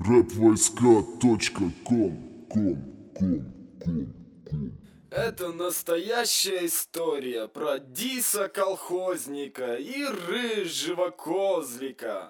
rapvойска.com. Это настоящая история про Диса колхозника и рыжего козлика.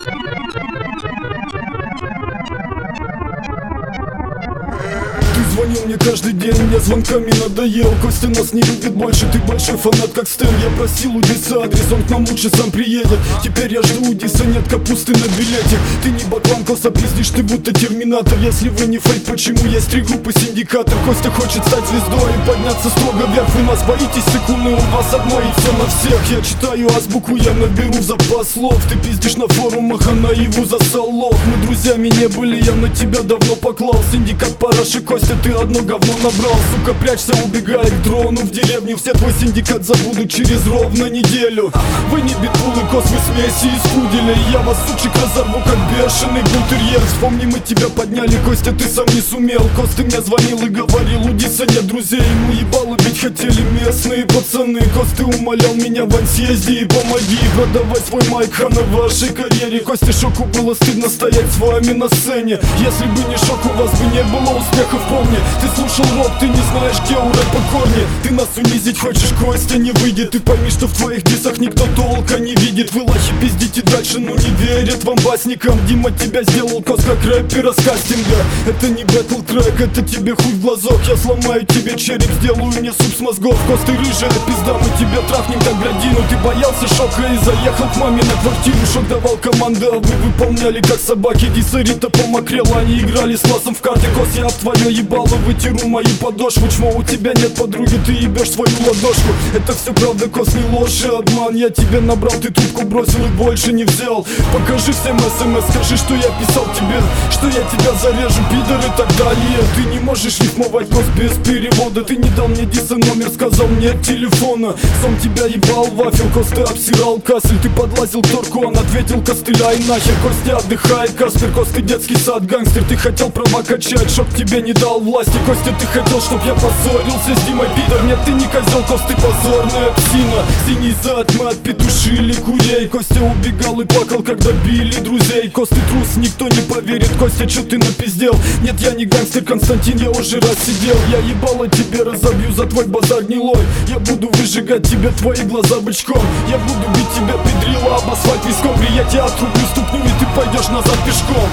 Ты звонил мне каждый день, мне звонками надоел. Костя нас не любит больше, ты большой фанат как Стэн. Я просил у Диса адрес, он к нам лучше сам приедет. Теперь я жду у Диса, нет капусты на билете. Ты не баклан, Коса, пиздишь, ты будто терминатор. Если вы не фейк, почему есть три группы синдикатор? Костя хочет стать звездой и подняться строго вверх. Вы нас боитесь секунды, у вас одно и все на всех. Я читаю азбуку, я наберу запас слов. Ты пиздишь на форумах, а наяву засал лох. Мы друзьями не были, я на тебя давно поклал. Синдикат параши, Костя, ты одно говно набрал. Сука, прячься, убегай к дрону в деревню. Все твой синдикат забудут через ровно неделю. Вы не битбулы, Кос, вы смеси из пуделя. Я вас, сучек, разорву, как бешеный бультерьер. Вспомни, мы тебя подняли, Костя, ты сам не сумел. Кос, ты мне звонил и говорил, у Диса нет друзей. Ему ебало бить хотели местные пацаны. Кос, ты умолял меня, Вань, съезди и помоги продавай свой майк на вашей карьере. Косте шоку было стыдно стоять с вами на сцене. Если бы не шок, у вас бы не было успехов, помни. Ты слушал рок, ты не знаешь, где у рэпа корни. Ты нас унизить хочешь, Костя, не выйдет. Ты пойми, что в твоих дисах никто толка не видит. Вы лохи пиздите дальше, но не верят вам басникам. Дима тебя сделал, Кос, как рэпера с кастинга. Это не бэтл трек, это тебе хуй в глазок. Я сломаю тебе череп, сделаю мне суп с мозгов. Кос, ты рыжая пизда, мы тебя трахнем как блядину. Ты боялся шока и заехал к маме на квартиру. Шок давал команды, а вы выполняли как собаки. Диса Рита помокрела, они играли с классом в карты. Кос, я об твое ебало вытеру мою подошву. Чмо, у тебя нет подруги, ты ебешь свою ладошку. Это все правда, Кос, не ложь и обман. Я тебе набрал, ты трубку бросил и больше не взял. Покажи всем смс, скажи, что я писал тебе, что я тебя зарежу, пидор и так далее. Ты не можешь рифмовать, Кос, без перевода. Ты не дал мне Диса номер, сказал нет телефона. Сам тебя ебал вафел, Кос, ты обсирал кассель. Ты подлазил к торку, он ответил костыля и нахер. Костя отдыхает, Каспер, Кос, ты детский сад, гангстер. Ты хотел права качать, шок тебе не дал власти. Костя, ты хотел, чтоб я поссорился с Димой, пидор. Нет, ты не козел, Кос, ты позорная псина. Синий зад, мы отпетушили курей. Костя убегал и плакал, когда били друзей. Кос, ты трус, никто не поверит. Костя, чё ты напиздел? Нет, я не гангстер, Константин, я уже раз сидел. Я ебало тебе разобью за твой базар гнилой. Я буду выжигать тебе твои глаза бычком. Я буду бить тебя, педрила, об асфальт виском. Я тебя отрублю ступню, и ты пойдешь назад пешком.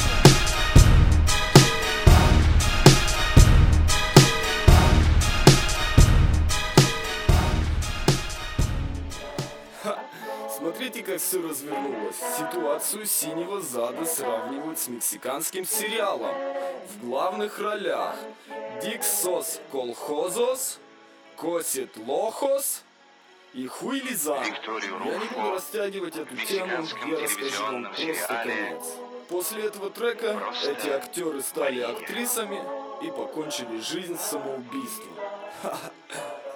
Смотрите, как все развернулось. Ситуацию синего зада сравнивают с мексиканским сериалом. В главных ролях Диксос Колхозос, Косет Лохос и Хуй Лизан. Я не буду растягивать эту тему, я расскажу вам просто конец. После этого трека эти актеры стали актрисами и покончили жизнь самоубийством.